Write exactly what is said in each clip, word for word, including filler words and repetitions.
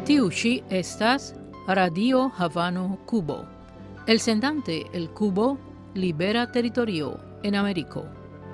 Tiu ĉi estas Radio Havano Kubo. Elsendante el Kubo, libera teritorio en Ameriko.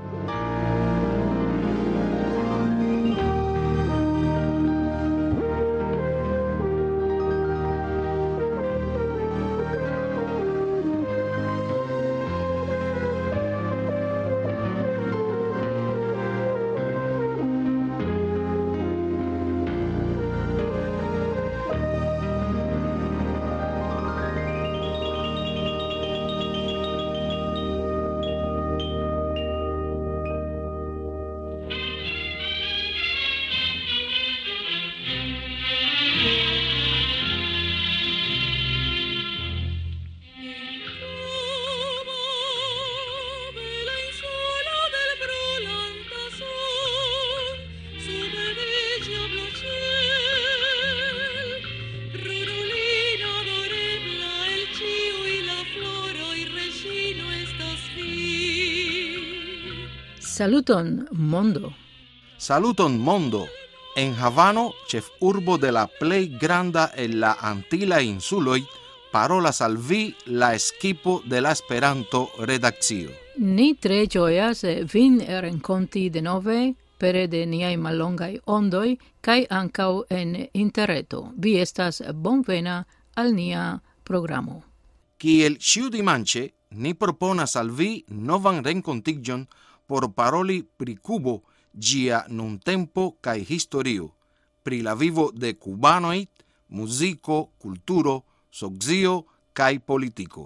Saluton, mondo. Saluton, mondo. En Havano, ĉefurbo de la plej granda el la Antila insuloj, parolas al vi la eskipo de la Esperanto-redakcio. Ni tre ĝojas vin renkonti denove pere de niaj mallongaj ondoj kaj ankaŭ en interreto. Vi estas bonvena al nia programo. Kiel ĉiudimanĉe, ni proponas al vi novan renkontiĝon por paroli pri Kubo, ĝia nuntempo kaj historio, pri la vivo de kubanoj, muziko, kulturo, socio kaj politiko.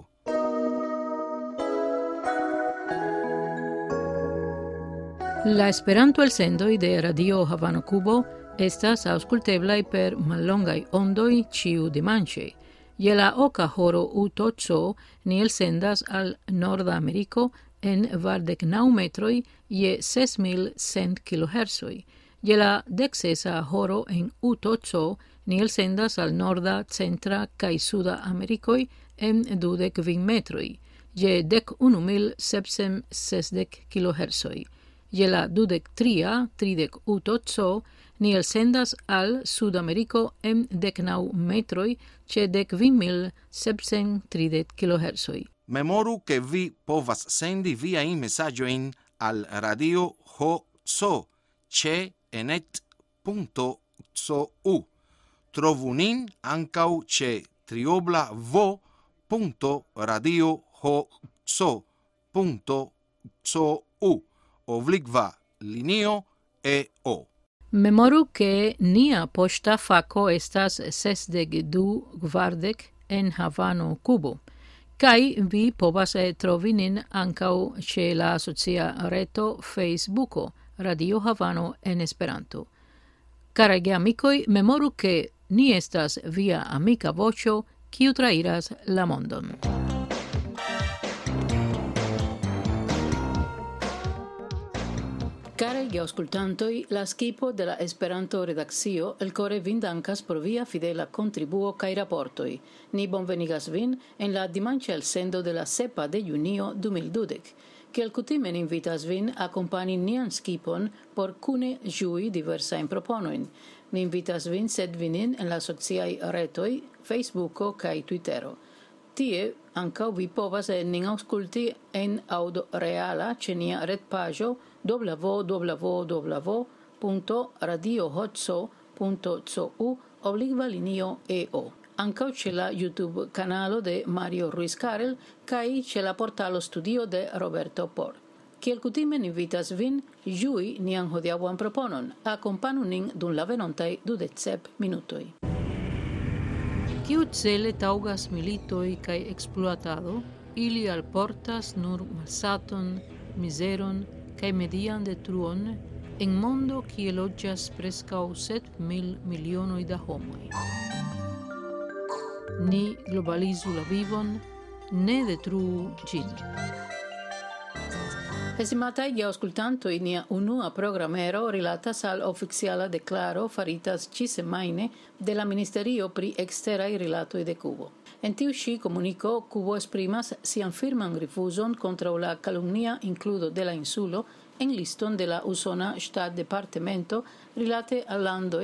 La Esperanto-elsendoj de Radio Havano Kubo estas aŭskulteblaj per mallongaj ondoj ĉiudimanĉe. Je la oka horo utoco ni elsendas al Norda Ameriko en kvardek naŭ metroj je ses mil cent kilohertzoj. Je la deksesa horo en utoco ni elsendas al Norda, Centra kaj Suda Amerikoj en dudek kvin metroj, je dek unu mil sepcent sesdek kilohertzoj. Je la dudek tria, tridek utoco ni elsendas al Sudameriko en dek naŭ metroj ĉe dek kvin mil sepcent tridek kilohertzoj. Memoru ke vi povas sendi viajn mesaĝojn al Radio Ho-Co ĉe enet punto cu. Trovu nin ankaŭ ĉe triobla vo punto radio ho-co punto cu oblikva linio E O. Memoru ke nia poŝta fako estas sesdek du kvardek en Havano Kubo. Kai vi povas trovi nin ankaŭ ĉe la socia reto Facebooko Radio Havano en Esperanto. Karaj geamikoj, memoru ke ni estas via amika voĉo, kiu trairas la mondon. Karaj geaŭskultantoj, la skipo de la Esperanto-redakcio elkore vin dankas por via fidela kontribuo kaj raportoj. Ni bonvenigas vin en la dimanĉa elsendo de la sepa de junio du mil dudek. Kiel kutime ni invitas vin akompani nian skipon por kune ĝui diversajn proponojn. Ni invitas vin sekvi nin en la sociaj retoj Facebooko kaj Twittero. Tie ankaŭ vi povas nin aŭskulti en aŭdo reala ĉe nia retpaĝo w w w punto radio hoco punto cu obligva linio E O. Ankaŭ ĉe la YouTube kanalo de Mario Ruiz Karel kaj ĉe la portalo Studio de Roberto Por. Kiel kutime ni invitas vin ĝui nian hodiaŭan proponon. Akompanu nin dum la venontaj dudek sep minutoj. Kiucele taŭgas militoj kaj ekspluatado, ili alportas nur malsaton, mizeron kaj median detruon en mondo kie loĝas preskaŭ sep mil milionoj da homoj. Ni globalizu la vivon, ne detruu ĝin. Estimataj geaŭskultantoj, nia unua programero rilatas al oficiala deklaro faritas ĉi-semajne de la Ministerio pri eksteraj rilatoj de Kubo. En tiu ĉi komuniko Kubo esprimas sian firman rifuzon kontraŭ la kalumnia inkludo de la insulo en liston de la usona ŝtatdepartemento rilate al landoj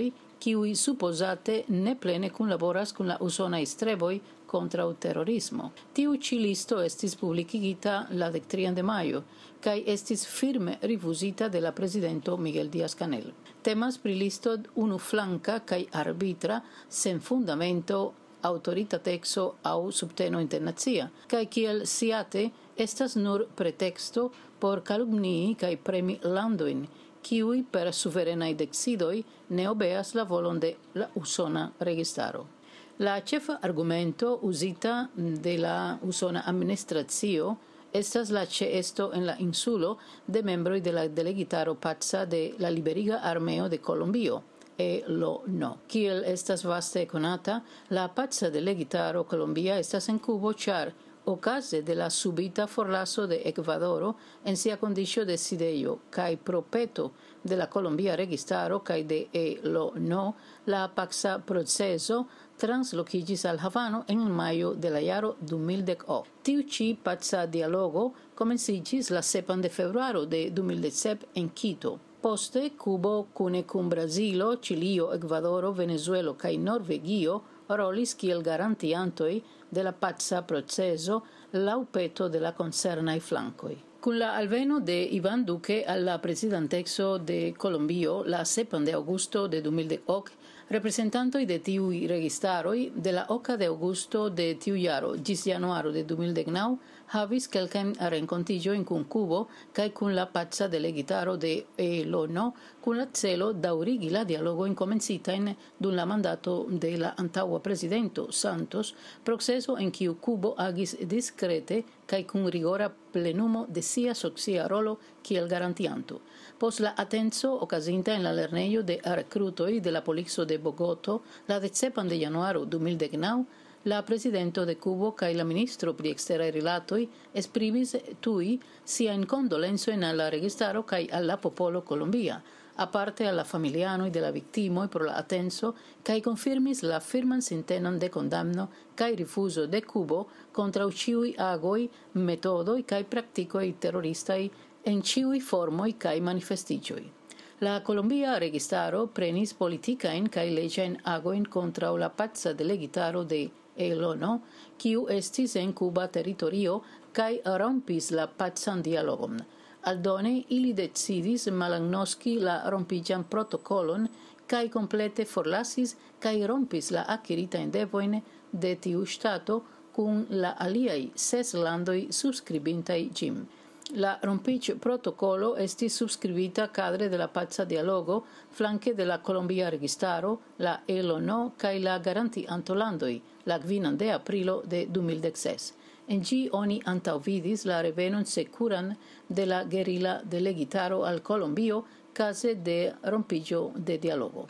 kiuj supozate ne plene kunlaboras kun la usonaj streboj kontraŭ terorismo. Tiu ĉi listo estis publikigita la dektrian de majo kaj estis firme rifuzita de la prezidento Miguel Díaz-Canel. Temas pri listo unuflanka kaj arbitra sen fundamento, autoritateco aŭ subteno internacia, kaj kiel siate estas nur preteksto por kalumnii kaj premi landojn, kiuj per suverenaj decidoj ne obeas la volon de la usona registaro. La ĉefa argumento uzita de la usona administracio estas la ĉeesto en la insulo de membroj de la delegitaro paca de la Liberiga Armeo de Kolombio, E L O N O. Kiel estas vaste konata, la paca delegitaro Colombia estas en Kubo ĉar okaze de la subita forlaso de Ekvadoro en sia kondiĉo de sidejo kaj pro peto de la Colombia registaro kaj de E L O N O, la paca proceso translokiĝis al Havano en majo de la jaro du mil dek ok. Tiu ĉi paca dialogo komenciĝis la sepan de februaro de du mil sep en Quito. Poste Kubo kune kun Brazilo, Ĉilio, Ekvadoro, Venezuelo kaj Norvegio rolis kiel garantiantoj de la paca proceso laŭ peto de la koncernaj flankoj. Kun la alveno de Iván Duque al la presidanteco de Colombio la sepan de aŭgusto de du mil dek ok, reprezentantoj de tiuj registaroj de la oka de aŭgusto de tiu jaro ĝis januaro de du mil dek naŭ havis kelkajn renkontiĝojn kun Kubo kaj kun la paca delegitaro de E L O N O kun la celo daŭrigi la dialogojn komencitajn dum la mandato de la antaŭa prezidento Santos, proceso en kiu Kubo agis diskrete kaj kun rigora plenumo de sia socia rolo kiel garantianto. Post la atenco okazinta en la lernejo de rekrutoj de la polico de Bogoto la decepan de januaro du mil dek naŭ, la presidento de Kubo kaj la ministro pri eksteraj rilatoj esprimis tuj siajn kondolencojn al la registaro kaj al la popolo kolombia, aparte al la familianoj de la viktimoj pro la atenco, kaj konfirmis la firman sintenon de kondamno kaj rifuzo de Kubo kontraŭ ĉiuj agoj, metodoj kaj praktikoj teroristaj en ĉiuj formoj kaj manifestiĝoj. La Colombia registaro prenis politikajn kaj leĝajn agojn kontraŭ la paca delegitaro de E L O N O, kiu estis en Kuba teritorio kaj rompis la pacan dialogon. Aldone ili decidis malagnoski la rompiĝan protokolon kaj komplete forlasis kaj rompis la akiritajn devojn de tiu ŝtato kun la aliaj ses landoj subskribintaj ĝin. La rompiĝ protokolo estis subskribita kadre de la paca dialogo flanke de la Colombia registaro, la E L O N O kaj la garantiantolandoj la kvinan de aprilo de du mil dek ses. En ĝi oni antaŭvidis la revenon sekuran de la gerila delegitaro al Kolombio kaze de rompiĝo de dialogo.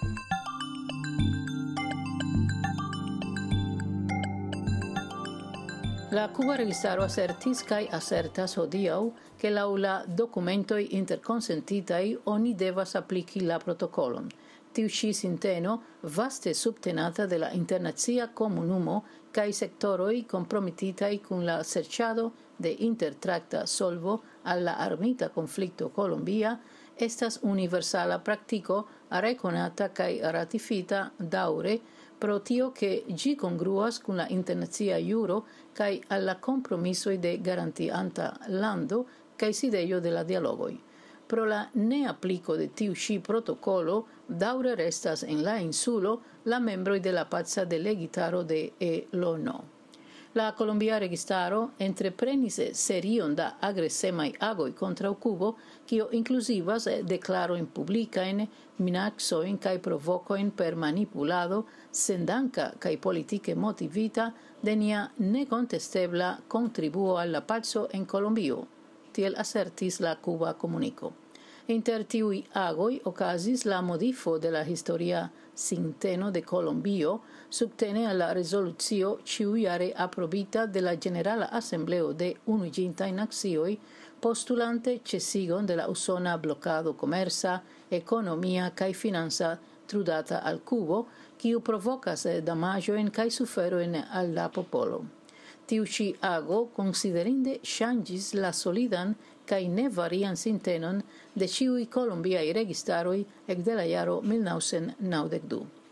La Cuba registaro asertis kaj asertas hodiaŭ ke laŭ la dokumentoj interkonsentitaj oni devas apliki la protokolon. Tiu ĉi sinteno vaste subtenata de la internacia komunumo kaj sektoroj kompromititaj kun la serĉado de intertrakta solvo al la armita konflikto kolombia estas universala praktiko rekonata kaj ratifita daŭre pro tio ke ĝi kongruas kun la internacia juro kaj al la kompromisoj de garantianta lando kaj sidejo de la dialogoj. Pro la neapliko de tiu ĉi protokolo daŭre restas en la insulo la membroj de la paca delegitaro de E L O N O. La Colombia registaro entreprenis serion da agresemaj agoj kontraŭ Kubo, kio inkluzivas deklarojn publikajn, minacojn kaj provokojn per manipulado sendanka kaj politike motivita de nia nekontestebla kontribuo al la paco en Kolombio, tiel asertis la Kuba komuniko. Inter tiuj agoj okazis la modifo de la historia sinteno de Kolombio subtene a la rezolucio ĉiujare aprobita de la Ĝenerala Asembleo de Unuiĝintaj Nacioj postulante ĉesigon de la usona blokado komerca, ekonomia kaj financa trudata al Kubo, kiu provokas damaĝojn kaj suferojn al la popolo. Tiu ĉi ago konsiderinde ŝanĝis la solidan kaj nevarian sintenon de ĉiuj kolombiaj registaroj ekde la jaro mil naŭcent naŭdek du.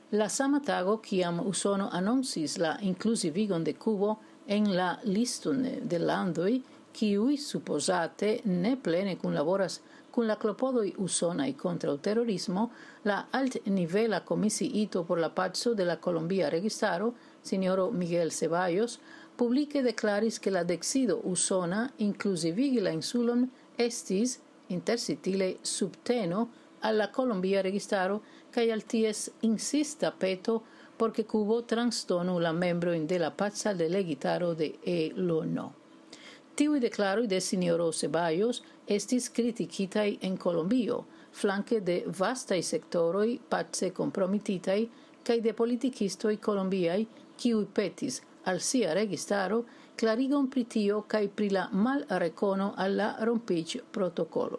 La sama tago kiam Usono annoncis la inclusivigon de Kubo en la liston de landoj, kiuj supozate ne plene kunlaboras kun la klopodoj usonaj kontraŭ terorismo, la altnivela komisiito por la paco de la Colombia registaro, sinjoro Miguel Ceballos, publike deklaris ke la decido usona inclusivigi la insulon estis intersitile subteno al la Colombia registaro kaj al ties insista peto porque Kubo transdonu la membrojn de la paca delegitaro de E L O N O. Tiuj deklaroj de sinjoro Ceballos estis kritikitaj en Kolombio, flanke de vastaj sektoroj pace kompromititaj kaj de politikistoj kolombiaj, kiuj petis al sia registaro clarigon pri tio kaj pri la malrekono al la rompiĝ-protokolo.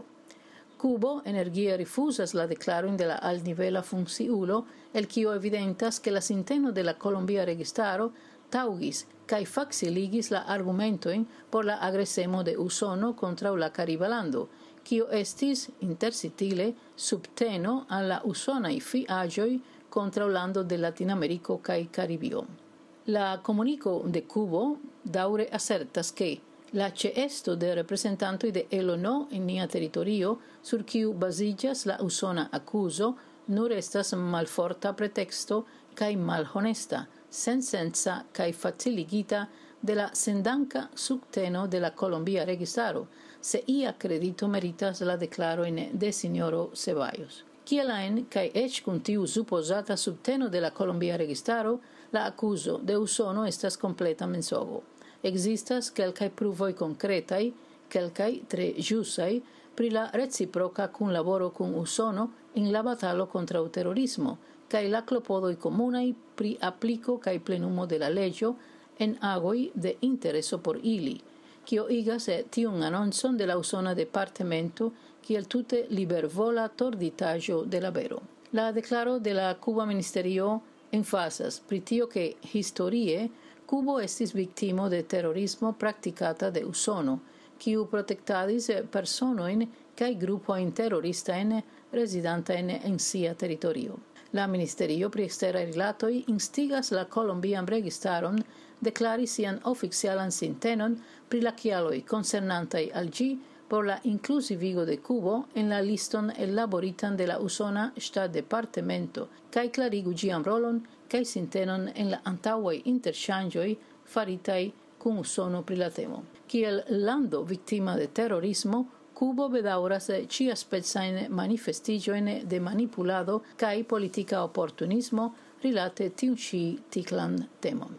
Kubo energie rifusas la declarojn de la altnivela funkciulo, el kio evidentas ke la sinteno de la Colombia registaro taŭgis kaj faksiligis la argumentojn por la agresemo de Usono kontraŭ la Kariba lando, kio estis intersitile subteno al la usonaj fiaĵoj kontraŭ lando de Latinameriko kaj Karibio. La comunico de Kubo daŭre asertas ke la ĉeesto de reprezentantoj de E L O N O en nia teritorio, sur kiu baziĝas la usona akuzo, nur estas malforta preteksto kaj malhonesta, sensenca kaj faciligita de la sendanka subteno de la Colombia registaro, se ia kredito meritas la deklarojn de sinjoro Ceballos. Kiel ajn kaj eĉ kun tiu supozata subteno de la Colombia registaro, la akuzo de Usono estas kompleta mensogo. Existas kelkaj pruvoj konkretaj, kelkaj tre ĵusaj, pri la reciproka kunlaboro kun Usono en la batalo kontraŭ terorismo, kaj la klopodoj komunaj pri apliko kaj plenumo de la leĝo en agoj de intereso por ili, kio igas tiun anoncon de la usona departemento kiel tute libervola torditaĵo de la vero. La deklaro de la Kuba Ministerio enfasas pri tio ke historie Kubo estis viktimo de terorismo praktikata de Usono, kiu protektadis personojn kaj grupojn teroristajn rezidantajn en sia teritorio. La Ministerio pri eksteraj rilatoj instigas la Kolombian registaron deklari sian oficialan sintenon pri la kialoj koncernantaj al ĝi por la inclusivigo de Kubo en la liston elaboritan de la usona ŝtatdepartemento kaj klarigu ĝian rolon kaj sintenon en la antaŭaj interŝanĝoj faritaj kun Usono pri la temo. Kiel lando viktima de terorismo, Kubo bedaŭras ĉiaspecajn manifestiĝojn de manipulado kaj politika oportunismo rilate tiun ĉi tiklan temon.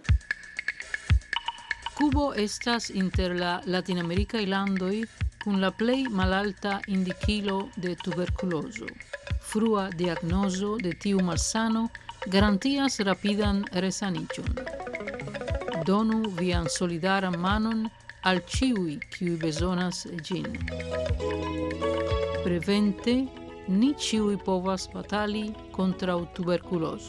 Kubo estas inter la latinamerikaj landoj kun la plej malalta indikilo de tuberkulozo. Frua diagnozo de tiu malsano garantias rapidan resaniĝon. Donu vian solidaran manon al ĉiuj, kiuj bezonas ĝin. Prevente, ni ĉiuj povas batali kontraŭ tuberkulozo.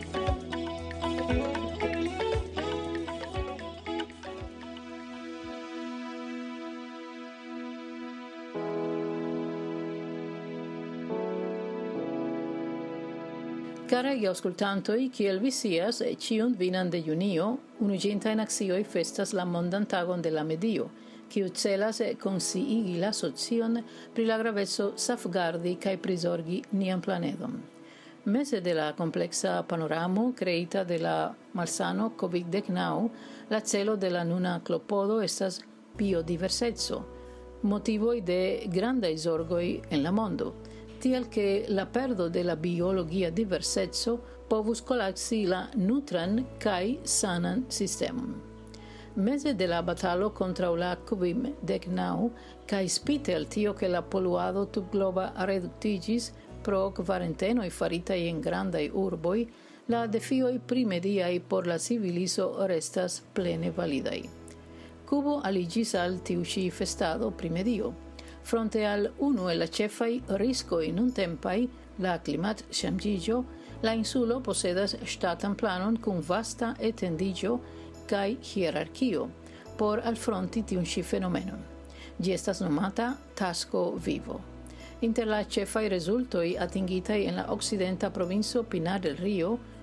Caraj aŭskultantoj, kiel vi scias, ĉiun dvinan de junio Unuiĝintaj Nacioj festas la Mondan Tagon de la Medio, kiu celas konsciigi la socion pri la graveco safgardi kaj prizorgi nian planeton. Meze de la kompleksa panoramo kreita de la malsano covid denaŭ, la celo de la nuna klopodo estas biodiverseco, motivoj de grandaj zorgoj en la mondo, tiel ke la perdo de la biologia diverseco povus kolapsi la nutran kaj sanan sistemon. Meze de la batalo kontraŭ la covid denaŭ kaj spite al tio ke la poluado tutgloba reduktiĝis pro kvarentenoj faritaj en grandaj urboj, la defioj primediaj por la civilizo restas plene validaj. Kubo aliĝis al tiu ĉi festado pri medio. Fronte al unu el la ĉefaj riskoj nuntempaj, la klimatŝanĝiĝo, la insulo posedas ŝtatan planon kun vasta etendiĝo kaj hierarkio por alfronti tiun ĉi fenomenon. Ĝi estas nomata tasko vivo. Inter la ĉefaj rezultoj atingitaj en la okcidenta provinco Pinar del Rio,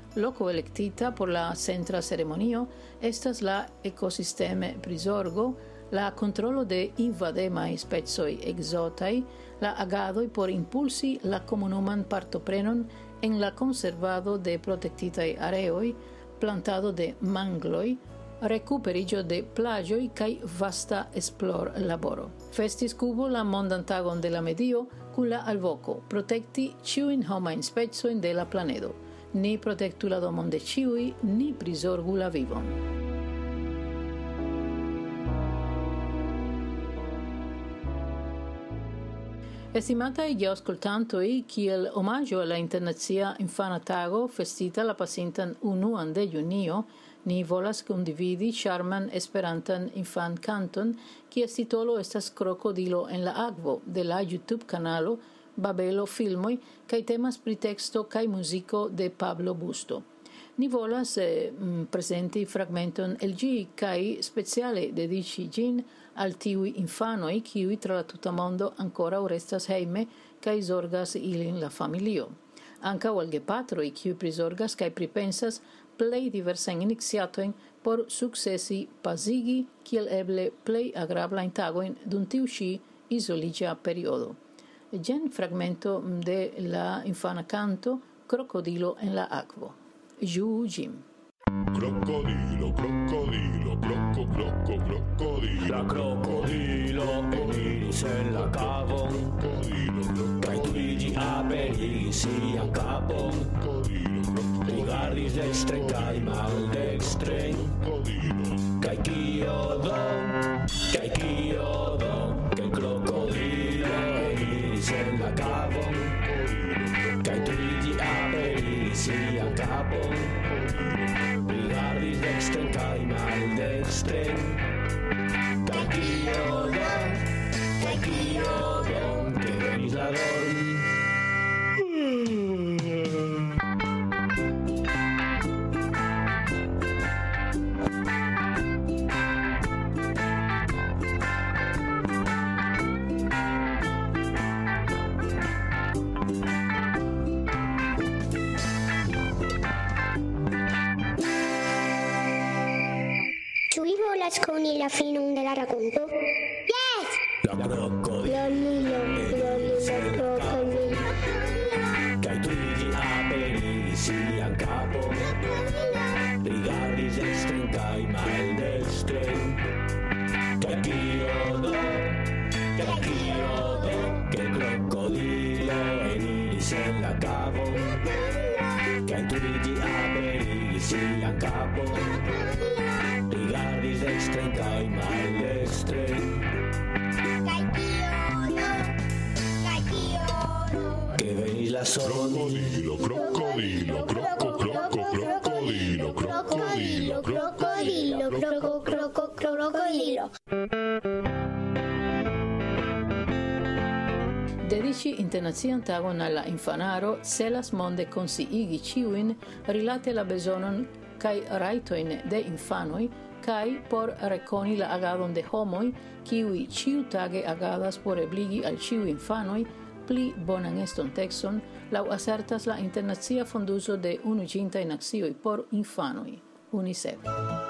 loco electita por la centra ceremonio estas la ecosisteme prizorgo, la controllo de invademai spezoi exotai, la agadoi por impulsi la comunuman partoprenon en la conservado de protectitai areoi, plantado de mangloi, recuperigio de plagioi kai vasta esplor laboro. Festis cubo la mondantagon de la medio cu la alvoco, protecti ciuin homain spezioin de la planedo, ni protectu la domon de ciui, ni prisorgu la vivon. Estimatai geauscultantoi, kiel omaggio alla Internacia Infana Tago festita la pasintan unuan de junio, ni volas condividi charman esperantan infan canton, kies titolo estas Crocodilo en la akvo, de la YouTube kanalo Babelo Filmoi, kaj temas pri teksto kaj muziko de Pablo Busto. Ni volas eh, presenti fragmenton el ĝi kaj speciale dediĉi ĝin al tiuj infanoj, kiuj tra la tuta mondo ankoraŭ restas hejme kaj zorgas ilin la familio. Ankaŭ al gepatroj, kiuj prizorgas kaj pripensas plej diversajn iniciatojn por sukcesi pasigi kiel eble plej agrablajn tagojn dum tiu ĉi izoliĝa periodo. Jen fragmento de la infana canto Crocodilo en la akvo. Ĝuu ĝin. Crocodilo, crocodilo, croco, croco, crocodilo. La crocodilo eniris en la cavon, kaj tuj ĝi aperigis sian kapon, rigardis dekstren kaj maldekstren, kaj kio do, kaj kio do, ke l crocodilo eniris en la cavon, kaj tuj ĝi aperigis sian kapon, rigardis dextren kaj maldextren, kaj kio do, kaj kio do, ke venis la dorm. Coni la finon de la racconto? Yes! La crocodilo Lolilo, lolilo, crocodilo. kaj tuj ĝi aperigis sian kapon, rigardis dekstren kaj maldekstren, kaj kio do, kaj kio do, ke l crocodilo eniris en la cavon, kaj tuj ĝi aperigis sian kapon, rigardis dextren kaj maldextren, Kaj kio do, kaj kio do. ke venis la Crocodilo, crocodilo, croco, croco, crocodilo, crocodilo, Crocodilo, croco, croco, crocodilo. Dediĉi internacian tagon al la infanaro celas monde konsciigi ĉiujn rilate la bezonon kaj rajtojn de infanoj kaj por rekoni la agadon de homoj, kiuj ĉiutage agadas por ebligi al ĉiuj infanoj pli bonan estontecon, laŭ asertas la Internacia Fonduso de Unuiĝintaj Nacioj por Infanoj, UNICEF.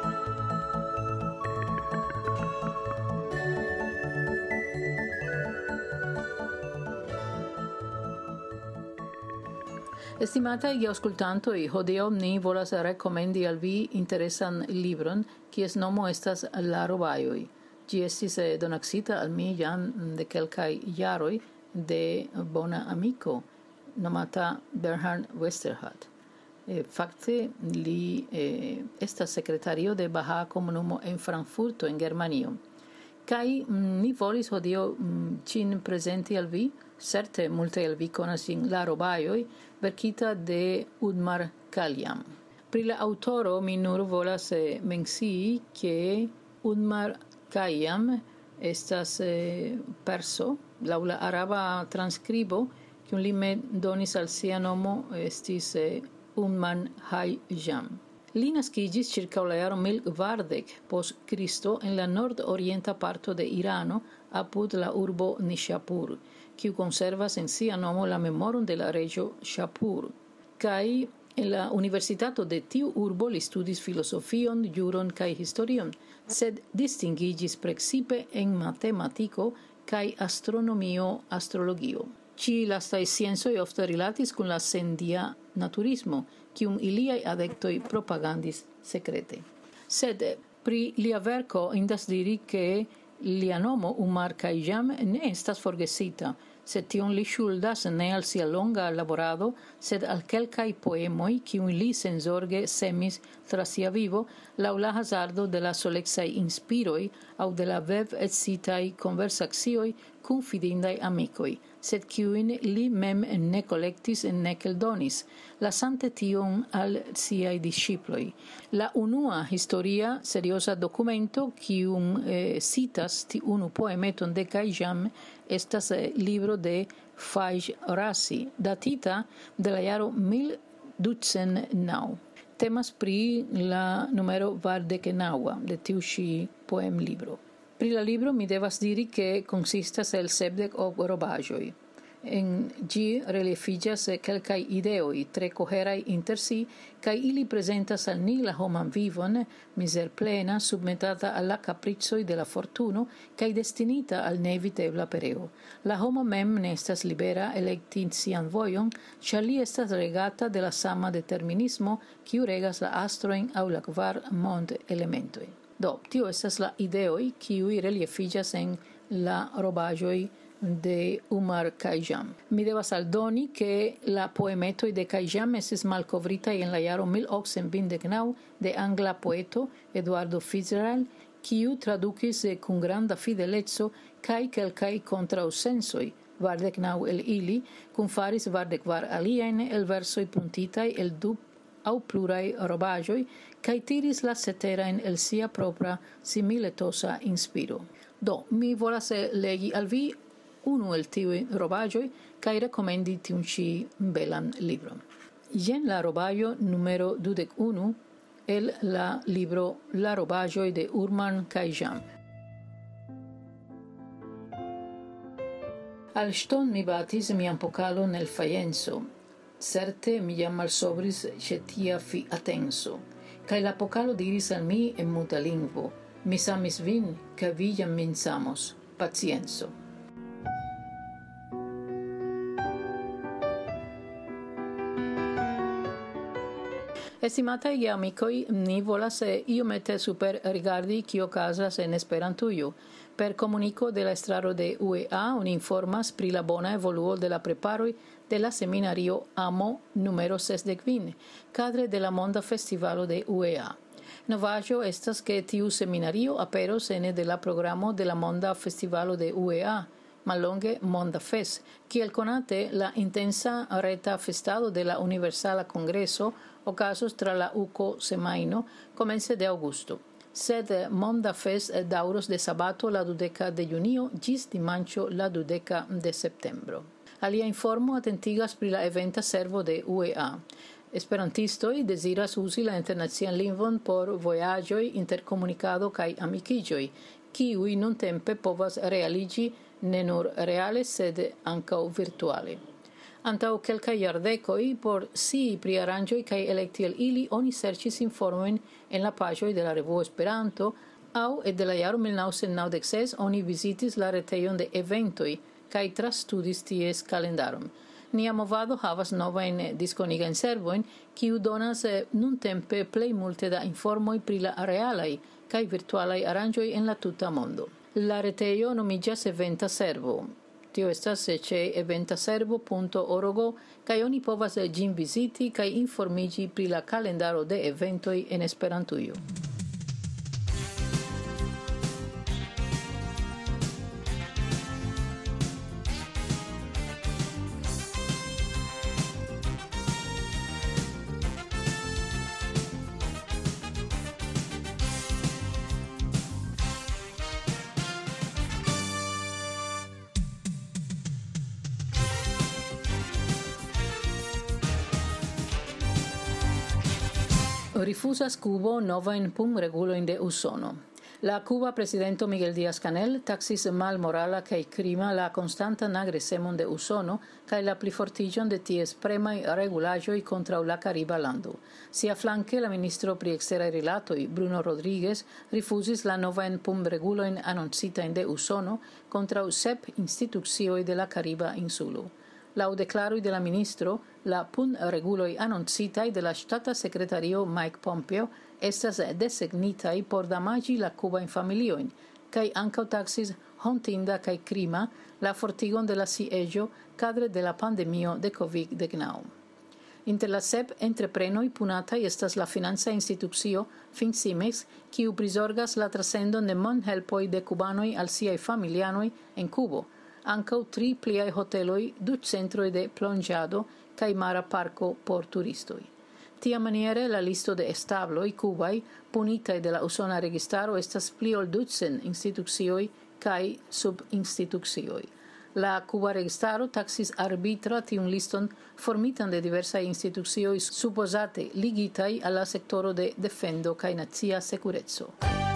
Estimataj geaŭskultantoj, hodiaŭ ni volas rekomendi al vi interesan libron, kies nomo estas La robajoj. Ĝi estis donaksita al mi jam de kelkaj jaroj de bona amiko nomata Bernhard Westerhut. Eh, fakte li eh, estas sekretario de Bahaa Komunumo en Frankfurto en Germanio. Kaj mi volis hodiaŭ ĝin prezenti al vi. Certe multe el vi konas ĝin, La robajoj, verkita de Udmar Khayyam. Pri la aŭtoro mi nur volas eh, mencii, ke Udmar Khayyam estas eh, perso, laŭ la araba transkribo, kiun li me donis al sia nomo estis eh, Umman Khayyam. Li naskiĝis ĉirkaŭ la jaro mil kvardek post Kristo en la nord-orienta parto de Irano, apud la urbo Nishapur, kiu konservas en sia nomo la memoron de la reĝo Shapur. Kaj En la universitato de tiu urbo li studis filosofion, juron kaj historion, sed distingigis precipe en matematiko kaj astronomio, astrologio. Ci lastaj sciencoj ofte rilatis kun la sendia naturismo, kiun iliaj adeptoj propagandis sekrete. Sed pri lia verko indas diri ke lia nomo Umar Khayyam ne estas forgesita, sed tion li ŝuldas ne al sia longa laborado, sed al kelkaj poemoj kiujn li senzorge semis tra sia vivo laŭ la hazardo de la soleksaj inspiroj aŭ de la vev-excitaj konversacioj kun fidindaj amikoj, sed kiujn li mem ne kolektis nek eldonis, lasante tion al siaj disĉiploj. La unua historia serioza dokumento kiun eh, citas tiun poemeton de Khayyam estas eh, libro de Fajj Razi, datita de la jaro mil ducent naŭ. Temas pri la numero kvardeknaŭa de tiu ĉi poemlibro. Pri la libro mi devas diri ke konsistas el sepdek ok robaĵoj. En ĝi reliefiĝas kelkaj ideoj tre koheraj inter si, kaj ili prezentas al ni la homan vivon mizerplena, submetata al la kapricoj de la fortuno kaj destinita al neevitebla pereo. La homo mem ne estas libera elekti sian vojon, ĉar li estas regata de la sama determinismo, kiu regas la astrojn aŭ la kvar mond-elementoj. Do, tio estas la ideoj kiuj reliefiĝas en la robaĵoj de Umar Khayyam. Mi devas aldoni ke la poemetoj de Khayyam estis malkovritaj en la jaro mil okcent kvindek naŭ de angla poeto Eduardo Fitzgerald, kiu tradukis kun granda fideleco kaj kelkaj kontraŭsensoj. Kvardek naŭ el ili kunfaris kvardek kvar aliajn el versoj pruntitaj el du aŭ pluraj robaĵoj kaj tiris la ceterajn el sia propra similetosa inspiro. Do, mi volas legi al vi unu el tiuj robaĵoj kaj rekomendi tiun ĉi belan libron. Jen la robaĵo numero dudek unu el la libro La robaĵoj de Umar Khayyam. Al ŝton mi batis mian pokalon el fajenco. Certe mi jam malsovris ĉe tia fi atenso. Kaj la pokalo diris al mi en muta lingvo: mi samis vin, kaj vi jam min samos. Pacienco. Estimataj geamikoj, ni volas iomete super rigardi kio okazas en Esperantujo. Per komuniko de la estraro de U E A oni informas pri la bona evoluo de la preparoj de la seminario Amo numero sesdek kvin, kadre de la Monda Festivalo de U E A. Novaĵo estas ke tiu seminario aperos ene de la programo de la Monda Festivalo de U E A, mallonge Monda Fest, kiel konate la intensa reta festado de la Universala Kongreso okazos tra la uko semajno komence de aŭgusto. Sed Monda Fest daŭros de sabato la dudeka de junio ĝis dimanĉo la dudeka de septembro. Alia informo atentigas pri la eventa servo de U E A. Esperantistoj deziras uzi la internacian lingvon por vojaĝoj, interkomunikado kaj amikiĝoj, kiuj nuntempe povas realiĝi ne nur reale, sed ankaŭ virtuale. Antaŭ kelkaj jardekoj por scii pri aranĝoj kaj elekti el ili oni serĉis informojn en la paĝoj de la revuo Esperanto aŭ de la jaro mil naŭcent naŭdek ses oni vizitis la retejon de eventoj kaj trastudis ties kalendaron. Nia movado havas novajn diskonigajn servojn, kiu donas nuntempe plej multe da informoj pri la realaj kaj virtualaj aranĝoj en la tuta mondo. La retejo nomiĝas Eventa Servo. Tio estas ĉe eventaservo punto org kaj oni povas ĝin viziti kaj informiĝi pri la kalendaro de eventoj en Esperantujo. Rifuzas Kubo novajn punregulojn de Usono. La Cuba presidente Miguel Díaz-Canel taxis mal morala che crima la constanta nagresemon de usono che la plifortigion de ties premai regulagioi contra la Cariba lando. Sia flanque la ministro pri exteraj rilatoj Bruno Rodriguez rifusis la novaen pum reguloin anoncitajn de usono contra sep institucioj de la Cariba insulo. Laŭ deklaroj de la ministro, la pun reguloj anoncitaj de la ŝtata sekretario Mike Pompeo estas desegnitaj por damaĝi la kubajn familiojn, kaj ankaŭ taksis hontinda kaj krima la fortigon de la sieĝo kadre de la pandemio de kovid degnau. Inter la sep entreprenoj punataj estas la financa institucio Fincimex, kiu prizorgas la trasendon de monhelpoj de kubanoj al siaj familianoj en Kubo, ankaŭ tri pliaj hoteloj, du centroj de plonĝado kaj mara parko por turistoj. Tiamaniere la listo de establoj kubaj punitaj de la usona registaro estas pli ol ducent institucioj kaj subinstitucioj. La Cuba registaro taxis arbitra tiun liston formitan de diversaj institucioj supozate ligitaj al la sektoro de defendo kaj nacia sekureco.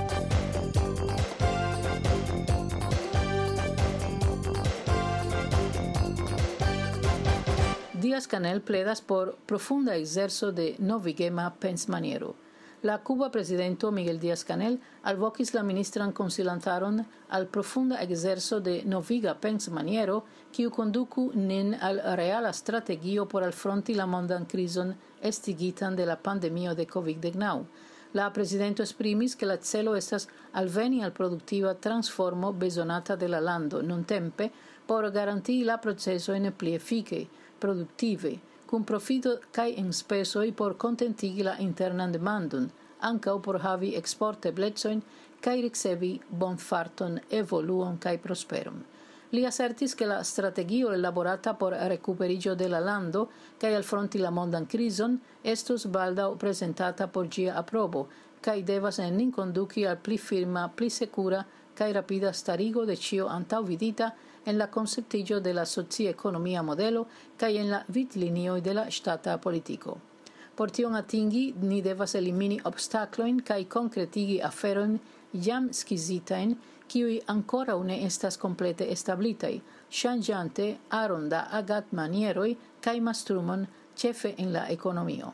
Díaz-Canel pledas por profunda exerzo de novigema pensmaniero. La Cuba presidento Miguel Díaz-Canel alvokis la ministran konsilantaron al profunda exerzo de noviga pensmaniero, kiu konduku nin al reala strategio por alfronti la mondan krizon estigitan de la pandemio de kovid degnau. La presidento esprimis ke la celo estas alveni al produktiva transformo bezonata de la lando nuntempe por garantii la procesojn pli efike, produktive, kun profito kaj enspezoj por kontentigi la internan demandon, ankaŭ por havi eksporteblecojn kaj ricevi bonfarton, evoluon kaj prosperon. Li asertis ke la strategio elaborata por rekuperiĝo de la lando kaj alfronti la mondan krizon estos baldaŭ prezentata por ĝia aprobo kaj devas nin konduki al pli firma, pli sekura kaj rapida starigo de ĉio antaŭvidita en la konceptiĝo de la socie-ekonomia modelo kaj en la vidlinioj de la ŝtata politiko. Por tion atingi, ni devas elimini obstaklojn kaj konkretigi aferojn jam skizitajn, kiuj ankoraŭ ne estas komplete establitaj, ŝanĝante aron da agadmanieroj kaj mastrumon ĉefe en la ekonomio.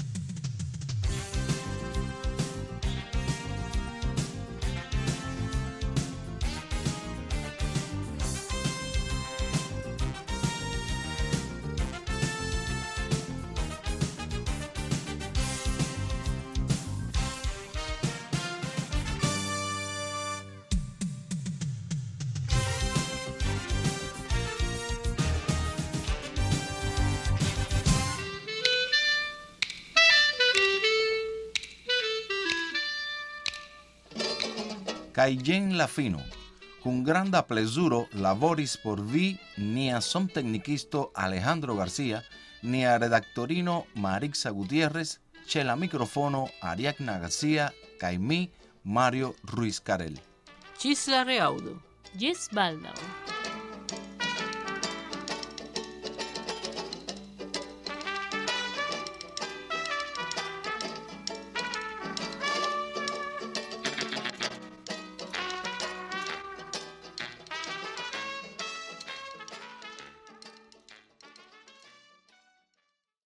Kaj jen la fino. Kun granda plezuro laboris por vi nia somteknikisto Alejandro Garcia, nia redaktorino Marixa Gutiérrez, ĉe la mikrofono Ariadna Garcia kaj mi, Mario Ruiz Carel. Ĝis la reaŭdo. Ĝis baldaŭ.